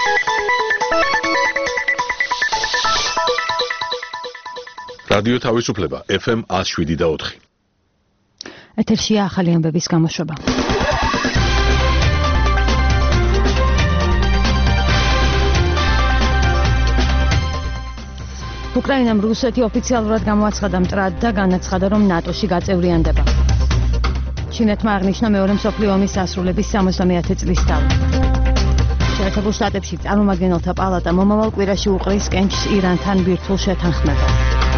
რადიო თავისუფლება FM 107.4. ეთერშია ახალი ამბების გამოშვება. უკრაინამ რუსეთი ოფიციალურად გამოაცხადა მტრად და განაცხადა, რომ ნატოში გაწევრიანდება. ჩინეთმა აღნიშნა მეორე მსოფლიო ომის დასრულების 70 წლის თავი. შეერთებულ შტატებში წარმომადგენელთა პალატა მომავალ კვირაში უყრის კენჭს ირანთან ბირთვულ შეთანხმებას.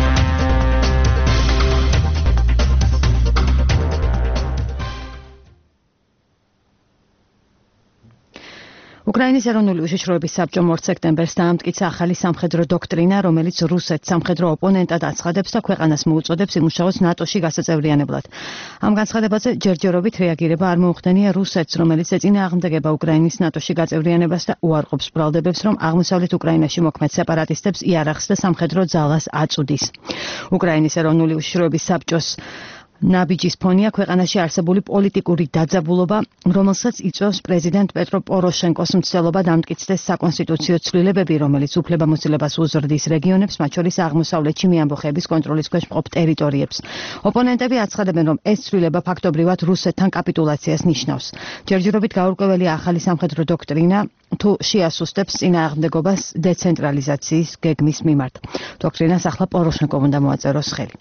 უკრაინის ეროვნული უშიშროების საბჭომ 2 სექტემბერს დაამტკიცა ახალი სამხედრო დოქტრინა, რომელიც რუსეთს სამხედრო ოპონენტად აცხადებს და ქვეყანას მოუწოდებს იმუშაოს ნატოში გასაწევრიანებლად. ამ განცხადებაზე ჯერჯერობით რეაგირება არ მოუხდენია რუსეთს, რომელიც ეწინააღმდეგება უკრაინის ნატოში გაწევრიანებას და უარყოფს ბრალდებებს, რომ აღმოსავლეთ უკრაინაში მოქმედ სეპარატისტებს იარაღს და სამხედრო ძალას აწუდის. უკრაინის ეროვნული უშიშროების საბჭოს ნაბიჯის ფონია ქვეყანაში არსებული პოლიტიკური დაძაბულობა, რომელსაც იწვევს პრეზიდენტ პეტრო პოროშენკოს მცდელობა დამტკიცდეს საკონსტიტუციო ცვლილებები, რომელიც უფლებამოსილებას უზრდის რეგიონებს, მათ შორის აღმოსავლეთში მეამბოხეების კონტროლის ქვეშ მყოფ ტერიტორიებს. ოპონენტები აცხადებენ, რომ ეს ცვლილება ფაქტობრივად რუსეთთან კაპიტულაციას ნიშნავს. ჯერჯერობით გაურკვეველია ახალი სამხედრო დოქტრინა, თუ შეასუსტებს წინააღმდეგობას დეცენტრალიზაციის გეგმის მიმართ. დოქტრინას ახლა პოროშენკომ უნდა მოაწეროს ხელი.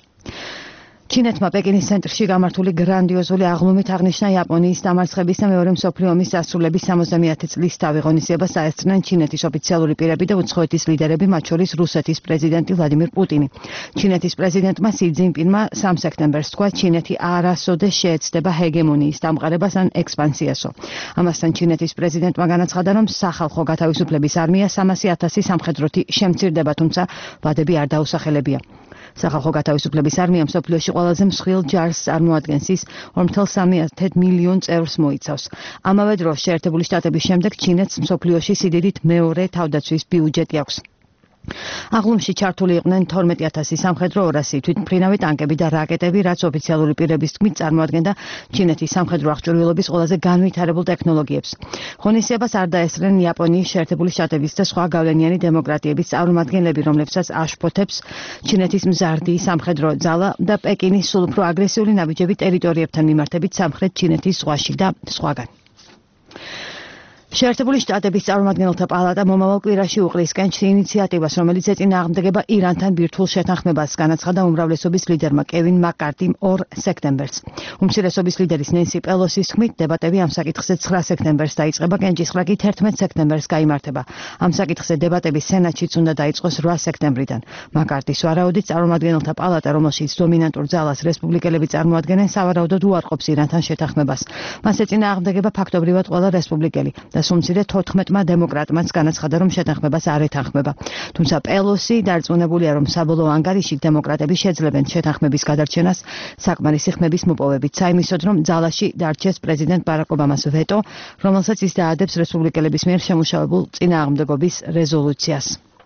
ჩინეთმა პეკინის ცენტრში გამართული გრანდიოზული აღლუმით აღნიშნა იაპონიის დამარცხების და მეორე მსოფლიო ომის დასრულების 70 წლის თავი. ღონისძიებას აესწრნენ ჩინეთის ოფიციალური პირები და უცხოეთის ლიდერები, მათ შორის რუსეთის პრეზიდენტი ვლადიმირ პუტინი. ჩინეთის პრეზიდენტმა სი ძინპინმა 3 სექტემბერს თქვა, ჩინეთი არასოდეს შეეცდება ჰეგემონიის დამყარებას ან ექსპანსიასო. ამასთან ჩინეთის პრეზიდენტმა განაცხადა, რომ სახალხო გათავისუფლების არმია 300,000 სამხედროთი შემცირდება, თუმცა ვადები არ დაუსახელებია. სახალხო გათავისუფლების არმია მსოფლიოში ყველაზე მსხვილ ჯარს წარმოადგენს, ის 4,3 მილიონ წევრს მოიცავს. ამავე დროს შეერთებული შტატების შემდეგ ჩინეთს მსოფლიოში სიდიდით მეორე თავდაცვის ბიუჯეტი აქვს. აღლუმში ჩართული იყვნენ 12,000 სამხედრო 200 თვითმფრინავი ტანკები და რაკეტები, რაც ოფიციალური პირების თქმით წარმოადგენდა ჩინეთის სამხედრო აღჭურვილობის ყველაზე განვითარებულ ტექნოლოგიებს. ღონისძიებას არ დაესწრნენ იაპონიის, შეერთებული შტატების და სხვა გავლენიანი დემოკრატიების წარმომადგენლები, რომლებსაც აშფოთებს ჩინეთის მზარდი სამხედრო ძალა და პეკინის სულ უფრო აგრესიული ნაბიჯები ტერიტორიებთან მიმართებით სამხრეთ ჩინეთის ზღვაში და სხვაგან. შეერთებული შტატების წარმომადგენელთა პალატა მომავალ კვირაში უყრის კენჭს ინიციატივას, რომელიც ეწინააღმდეგება ირანთან ბირთვულ შეთანხმებას, განაცხადა უმრავლესობის ლიდერმა კევინ მაკ-კარტიმ 2 სექტემბერს. უმცირესობის ლიდერის ნენსი პელოსის თქმით, დებატები ამ საკითხზე 9 სექტემბერს დაიწყება, კენჭისყრა კი 11 სექტემბერს გაიმართება. ამ საკითხზე დებატები სენატშიც უნდა დაიწყოს 8 სექტემბრიდან. მაკ-კარტის ვარაუდით, წარმომადგენელთა პალატა, რომელშიც დომინანტურ ძალას რესპუბლიკელები წარმოადგენენ, სავარაუდოდ უარყოფს ირანთან შეთანხმებას. მას ეწინააღმდეგება ფაქტობრივად ყველა რესპუბლიკელი. და სუმცირე 14-მა დემოკრატმაც განაცხადა, რომ შეთანხმებას არ ეთანხმება. თუმცა პელოსი დარწმუნებულია, რომ საბოლოო ანგარიშით დემოკრატები შეძლებენ შეთანხმების გადარჩენას საკმარისი ხმების მოპოვებით. საიმისოდ, რომ ძალაში დარჩეს პრეზიდენტ ბარაკ ობამას ვეტო, რომელსაც ის დაადებს რესპუბლიკელების მიერ შემუშავებულ წინააღმდეგობის რეზოლუციას.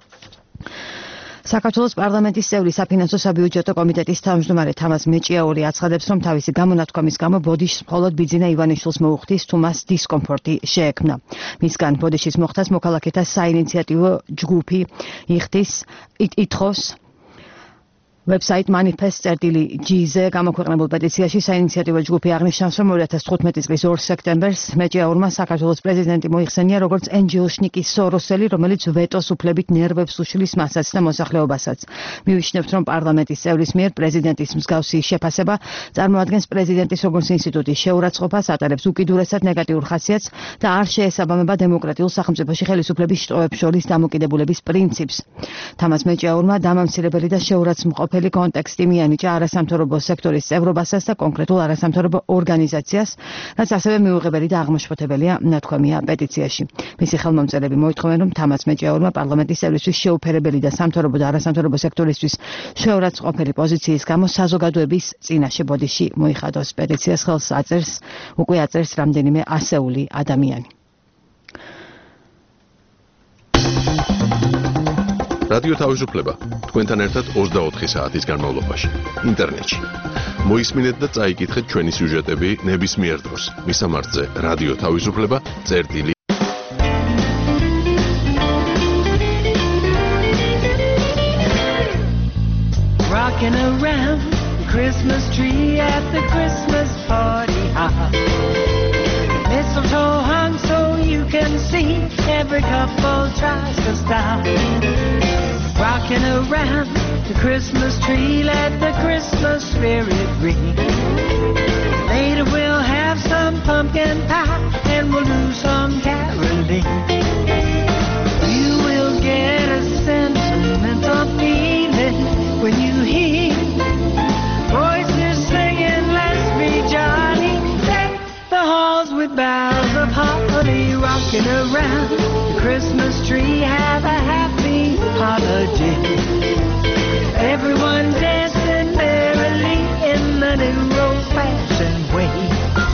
საქართველოს პარლამენტის წევრი საფინანსო საბიუჯეტო კომიტეტის თავმჯდომარე თამაზ მეჭიაური აცხადებს, რომ თავისი გამონათქვამის გამო ბოდიშს მხოლოდ ბიძინა ივანიშვილს მოუხდის, თუ მას დისკომფორტი შეექმნა. მისგან ბოდიშის მოხდას მოქალაქეთა საინიციატივო ჯგუფი ითხოვს. ვებსაიტ manifest.gz-ზე გამოქვეყნებულ პეტიციაში საინიციატივო ჯგუფი აღნიშნავს, რომ 2015 წლის 2 სექტემბერს მეჭიაურმა საქართველოს პრეზიდენტი მოიხსენია როგორც ენჯელშნიკის სოროსელი, რომელიც ვეტოს უფლებით ნერვებს უშლის მასაც და მოსახლეობასაც. მივიშნევთ, რომ პარლამენტის წევრის მიერ პრეზიდენტის მსგავსი შეფასება წარმოადგენს პრეზიდენტის როგორც ინსტიტუტის შეურაცხყოფას, ატარებს უკიდურესად ნეგატიურ ხასიათს და არ შეესაბამება დემოკრატიულ სახელმწიფოში ხელისუფლების შტოებს შორის დამოკიდებულების პრინციპს. თამაზ მეჭიაურმა დამამცირებელი და შეურაცხმყოფ კონტექსტი მიანიჭა არასამთავრობო სექტორის წევრობასაც და კონკრეტულ არასამთავრობო ორგანიზაციას, რაც ასევე მიუღებელი და აღმაშფოთებელია ნათქვამია პეტიციაში. მისი ხელმომწერები მოითხოვენ, რომ თამაზ მეჭიაურმა პარლამენტის წევრისთვის შეუფერებელი და სამთავრობო და არასამთავრობო სექტორისთვის შეურაცხმყოფელი პოზიციის გამო საზოგადოების წინაშე ბოდიში მოიხადოს. პეტიციას ხელს აწერს რამდენიმე ასეული ადამიანი. რადიო თავისუფლება თქვენთან ერთად 24 საათის განმავლობაში ინტერნეტში. მოისმინეთ და წაიკითხეთ ჩვენი სიუჟეტები ნებისმიერ დროს. მისამართზე რადიო თავისუფლება წერტილი rocking around the Christmas tree at the Christmas party hop. Mistletoe hung so you can see, every couple tries to stop. Rocking around the Christmas tree, let the Christmas spirit ring. Later we'll have some pumpkin pie and we'll do some caroling. You will get a sentimental feeling when you hear voices singing, let's be jolly. Deck the halls with boughs of holly, rocking around the Christmas tree, have a happy holiday. Everyone dancing merrily in the new old-fashioned way.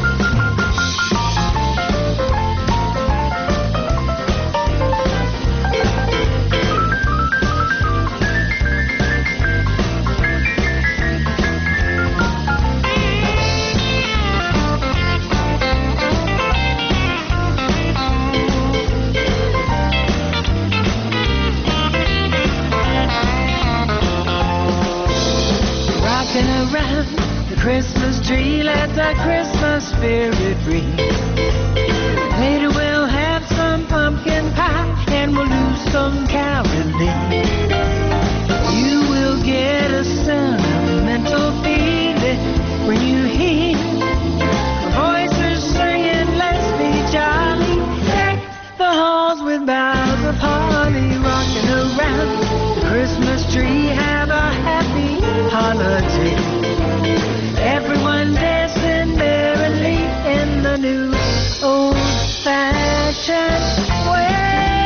Around the Christmas tree, let the Christmas spirit ring. Later we'll have some pumpkin pie and we'll do some caroling. You will get a sentimental feeling when you hear voices singing, let's be jolly. Deck the halls with boughs of holly, rocking around the Christmas tree, have a happy holiday. Everyone dancing merrily in the new old-fashioned way.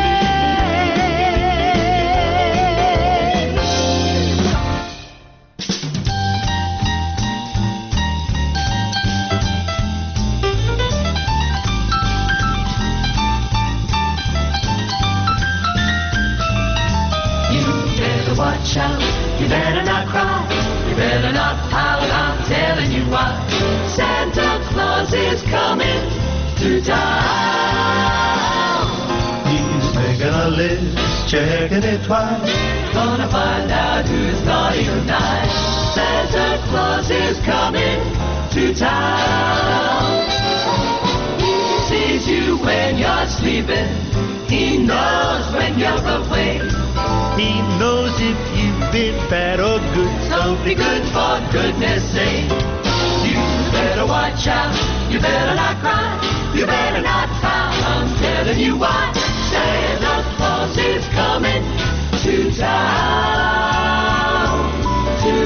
You better watch out, you better not cry, you better not pout, I'm telling you why. Santa Claus is coming to town. He's making a list, checking it twice. Gonna find out who's naughty or nice. Santa Claus is coming to town. He sees you when you're sleeping. He knows when you're awake. He knows if you've been bad or good. So be good for goodness sake. You better watch out, you better not cry, you better not pout, I'm telling you why. Santa Claus is coming to town, to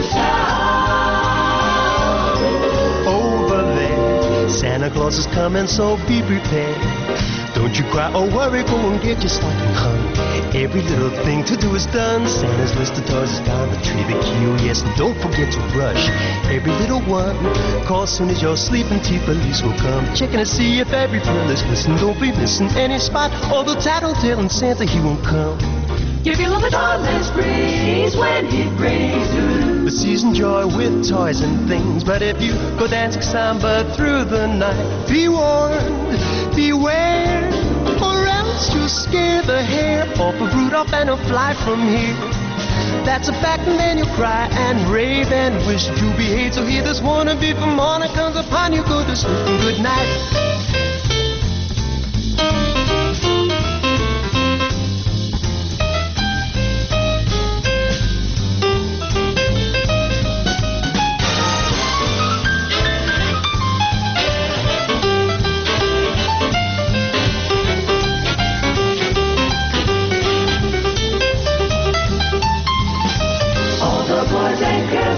town. Over there, Santa Claus is coming, so be prepared. Don't you cry or worry, go and get your stocking hung. Every little thing to do is done. Santa's list of toys is down the tree, the key, oh yes, and don't forget to brush every little one. Call soon as you're sleeping, tea police will come. Checking to see if every pill is missing. Don't be missing any spot, or the tattletale Santa, he won't come. Give your love a dawnless breeze when he brings you The season joy with toys and things. But if you go dancing samba through the night, be warned, beware, or else you'll scare the hair off of Rudolph and he'll fly from here. That's a fact, and then you'll cry and rave and wish you behave. So hear this warning before morning comes upon you. Go to sleep and good night.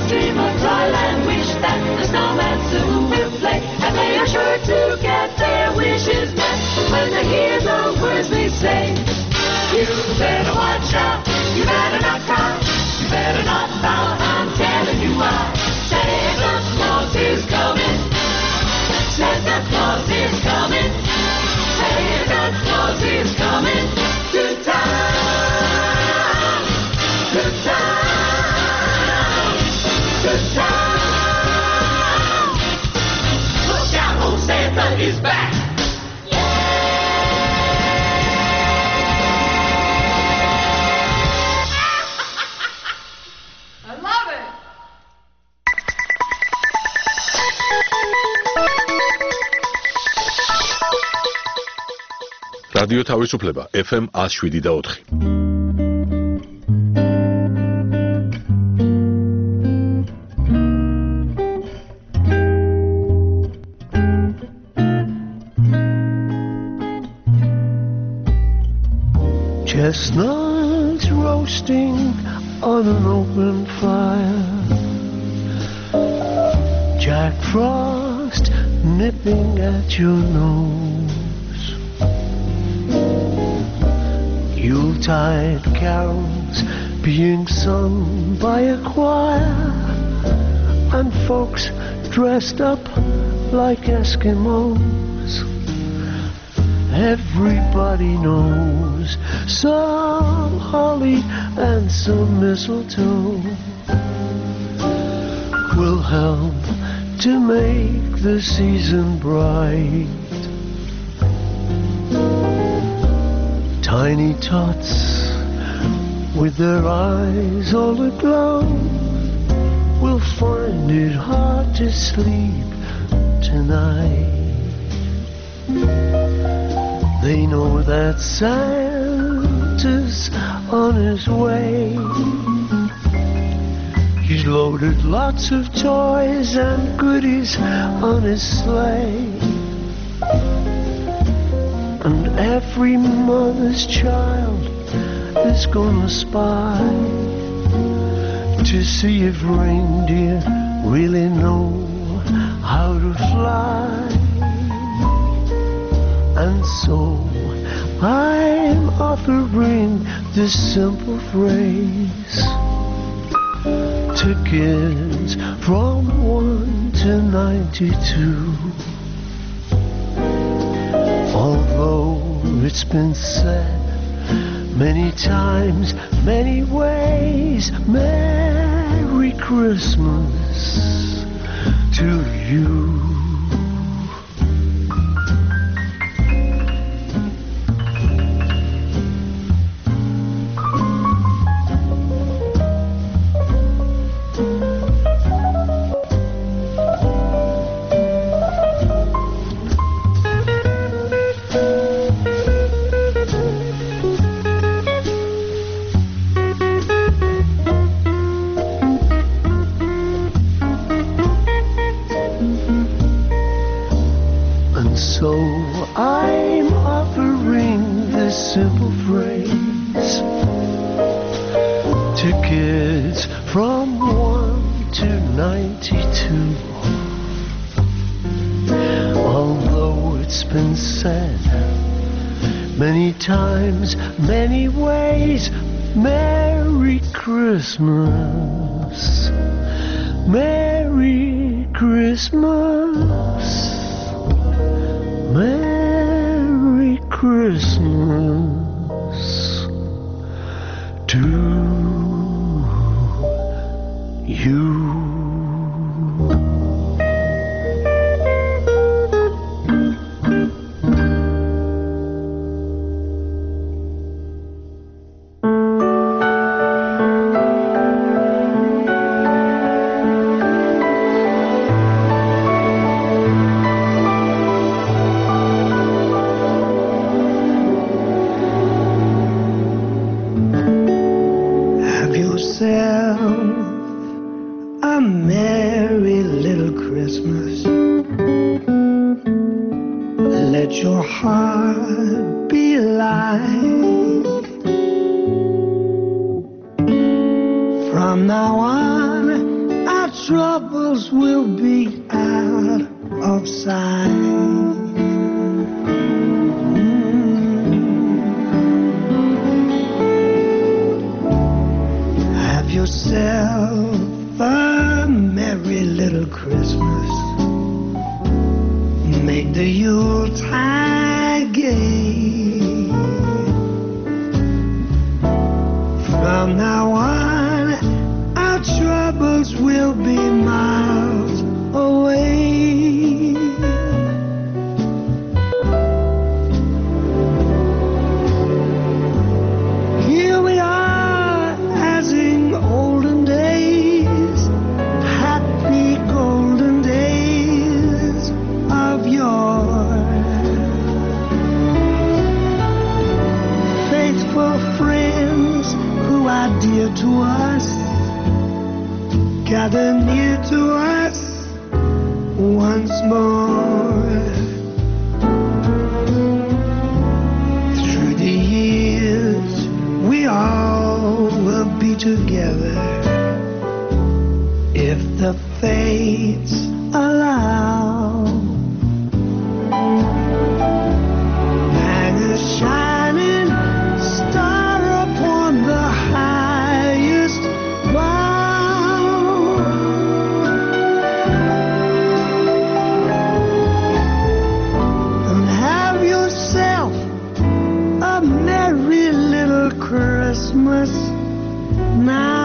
Dream of Thailand, wish that the snowman soon will play, and they are sure to get there რადიო თავისუფლება FM 107.4. Chestnuts roasting on an open fire, Jack Frost nipping at your nose, Yuletide carols being sung by a choir, and folks dressed up like Eskimos. Everybody knows some holly and some mistletoe will help to make the season bright. Tiny tots with their eyes all aglow will find it hard to sleep tonight. They know that Santa's on his way. He's loaded lots of toys and goodies on his sleigh. And every mother's child is gonna spy to see if reindeer really know how to fly. And so I'm offering this simple phrase to kids from 1 to 92. Although it's been said many times, many ways, Merry Christmas to you. So I'm offering this simple phrase to kids from 1 to 92. Although it's been said many times, many ways, Merry Christmas, Merry Christmas, Merry Christmas to you. A merry little Christmas. Let your heart be light. From now on, our troubles will be out of sight. Have yourself a merry little Christmas. Make the Yuletide gay. From now on, our troubles will be miles away. near to us, gather near to us once more. Through the years, we all will be together if the fates allow. Hang a shining star upon the highest bough. And have yourself a merry little Christmas now.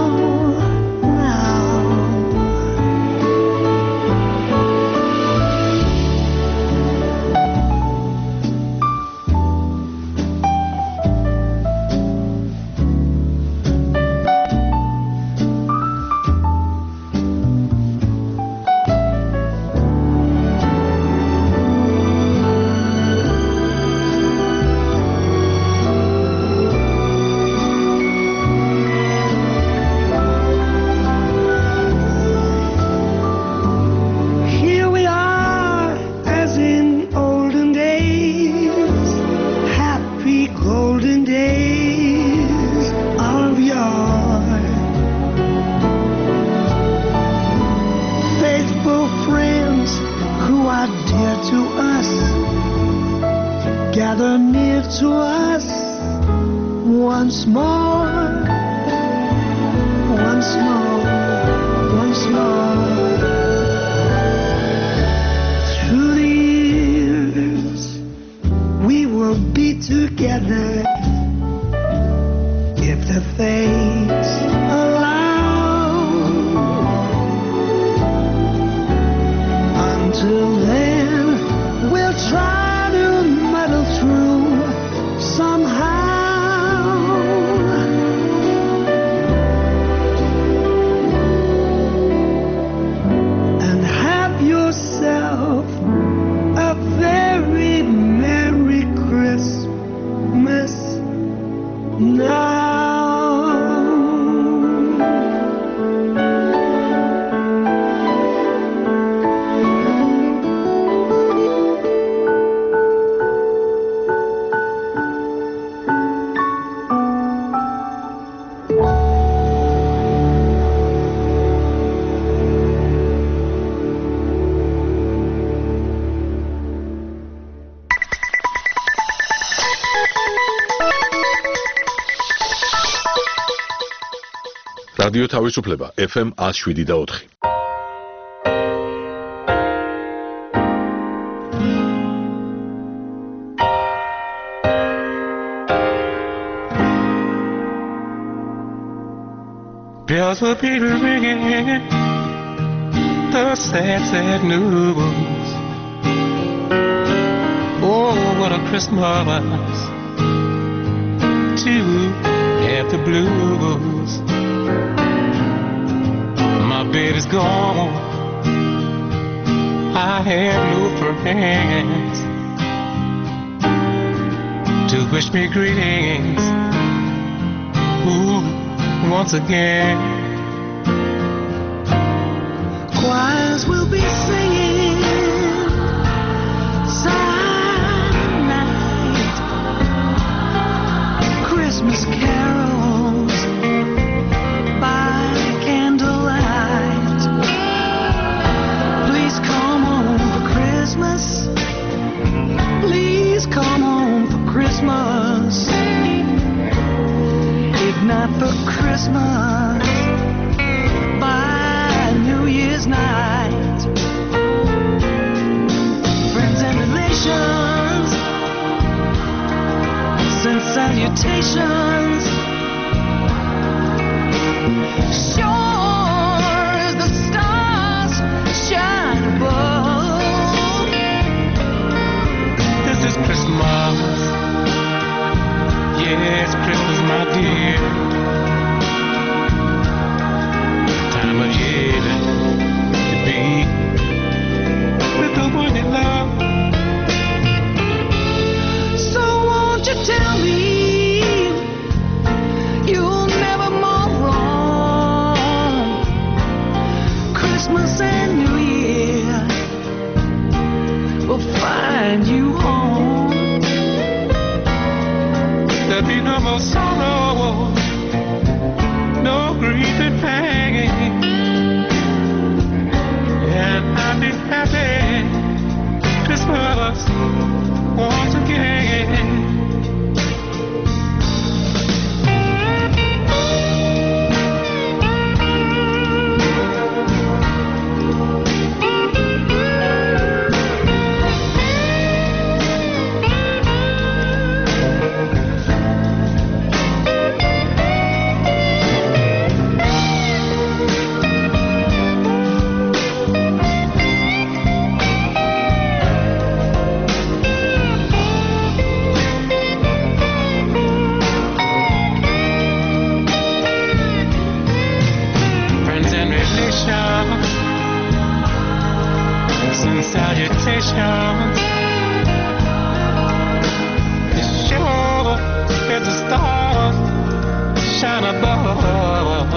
Gather near to us once more, once more, once more. Through the years, we will be together if the fates allow. Until then, we'll try through somehow, and have yourself a very Merry Christmas now. რადიო თავისუფლება FM 107.4. Bells will be ringing, the sad, sad news. Oh, what a Christmas to have the blues. My bed is gone, I have no friends to wish me greetings. Ooh, once again. Choirs will be singing silent night, Christmas carols by candlelight. Please come home for Christmas. Please come home for Christmas. If not for Christmas, by New Year's night. Friends and relations send salutations. Sure as the stars shine above. This is Christmas. Yes, Christmas, my dear. Time of year to be with the one you love. So won't you tell me you'll never more There'll be no more sorrow, no grief and pain, and I'll be happy Christmas once again. Salutations. It's sure as the stars shine above.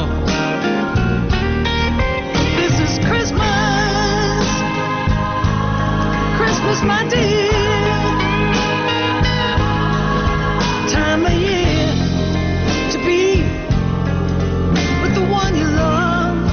This is Christmas, Christmas, my dear. Time of year to be with the one you love.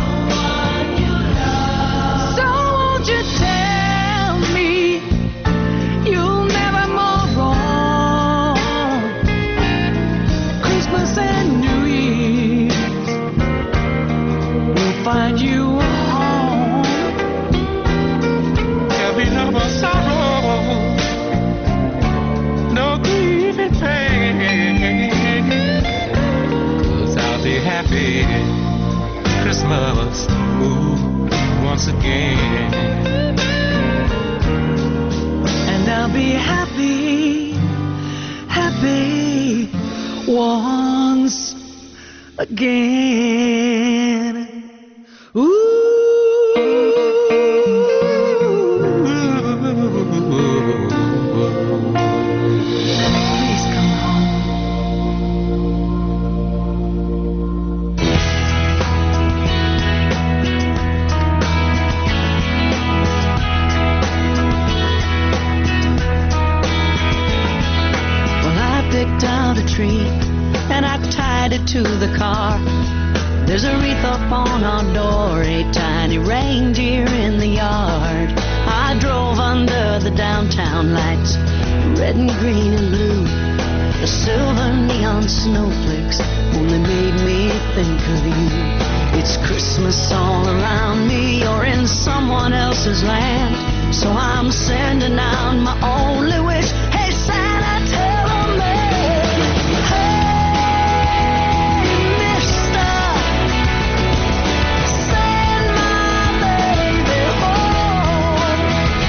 So won't you tell me you'll never more wrong? Christmas and New Year's will find you home. There'll be no more sorrow, no grief and pain, 'cause I'll be happy Christmas, ooh, once again. And I'll be happy, happy once again. Ooh. Please come home. Well, I picked out a tree and I tied it to the car. There's a wreath up on our door, a tiny reindeer in the yard. I drove under the downtown lights, red and green and blue. The silver neon snowflakes only made me think of you. It's Christmas all around me, you're in someone else's land. So I'm sending out my only wish. Hey Santa, tell a man, hey mister, send my baby home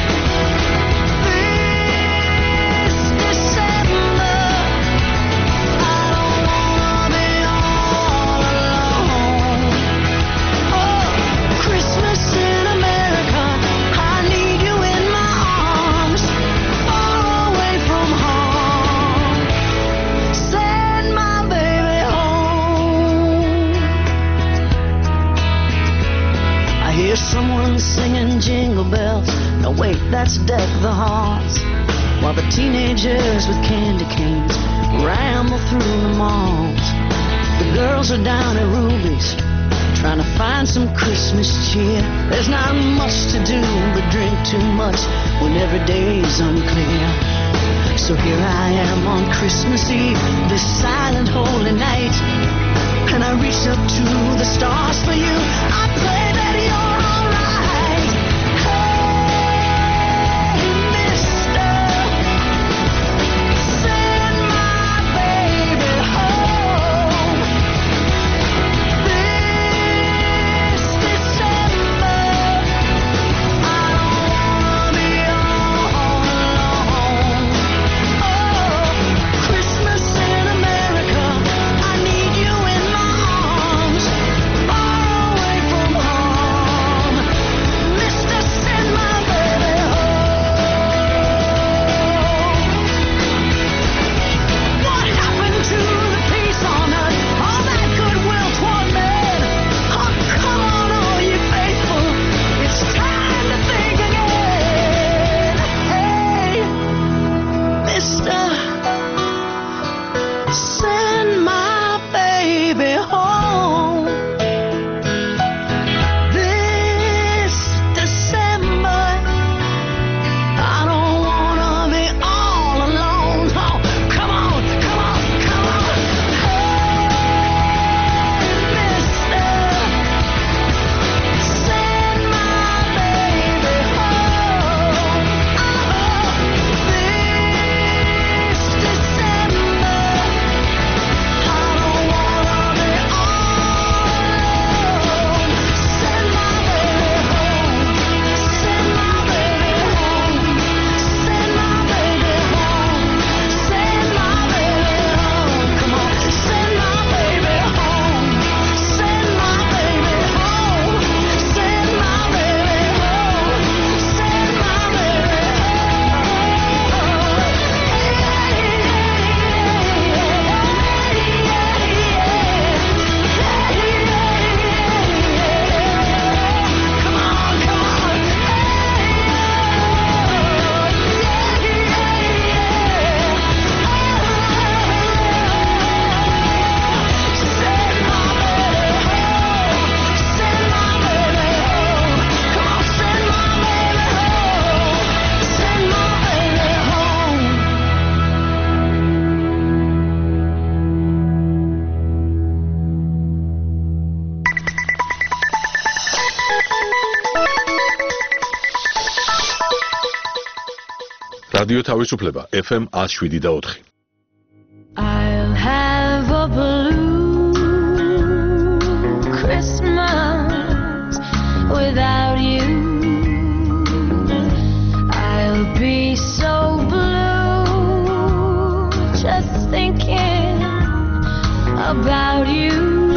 this December. I don't wanna be all alone. Oh, Christmas in America, I need you in my arms, far away from home. Send my baby home. I hear someone singing Jingle Bells. No, wait, that's Deck the Halls. While the teenagers with candy canes ramble through the malls. The girls are down at Ruby's, trying to find some Christmas cheer. There's not much to do but drink too much when every day's unclear. So here I am on Christmas Eve, this silent holy night, and I reach up to the stars for you. I pray that you're alright. Hey, mister, send my baby home this December. I don't wanna be all alone. Oh, Christmas in America, I need you in my arms, far away from home. რადიო თავისუფლება FM 107.4. I'll have a blue Christmas without you. I'll be so blue just thinking about you.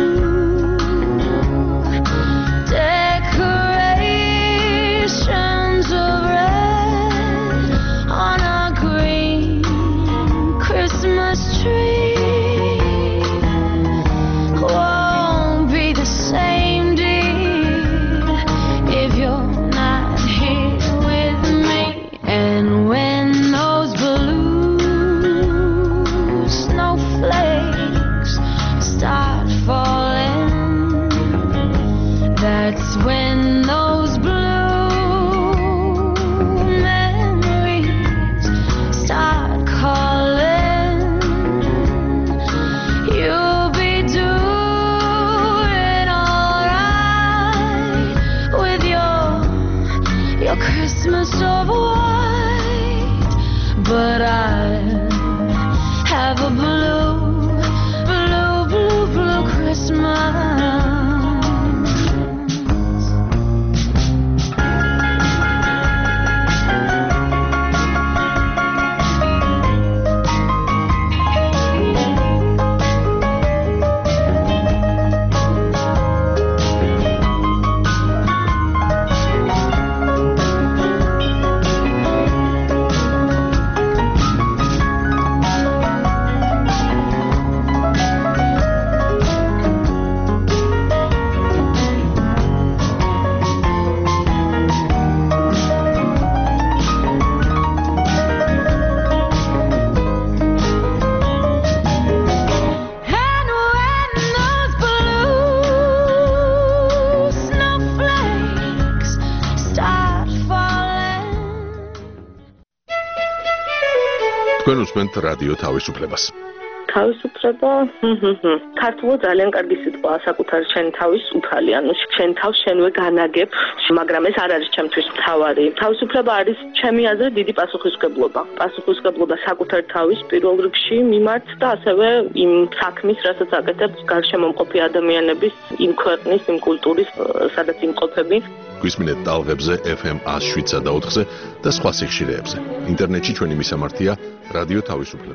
Decorations of red on a green Christmas tree won't be the same, dear, if you're not here with me. And when those blue snowflakes start falling, that's when those blue memories start calling. You'll be doing alright with your Christmas of white, but I'll have a blue Christmas. And when those blue snowflakes start falling. თქვენ უსმენთ რადიო თავისუფლებას. თავისუფლება ქართულად ძალიან კარგი სიტყვაა, საკუთარი შენი თავის უფალი, ანუ შენ თავს შენვე განაგებ, მაგრამ ეს არ არის ჩემთვის მთავარი. თავისუფლება არის ჩემი აზრით დიდი პასუხისმგებლობა. პასუხისმგებლობა საკუთარი თავის პირველ რიგში მიმართ და ასევე იმ საქმის, რასაც აკეთებს გარშემო მყოფი ადამიანების, იმ ქვეყნის, იმ კულტურის, სადაც იმყოფები. გვისმინეთ ტალღებზე FM 107.4-ზე და სხვა სიხშირეებზე. ინტერნეტში ჩვენი მისამართია რადიო თავისუფლება.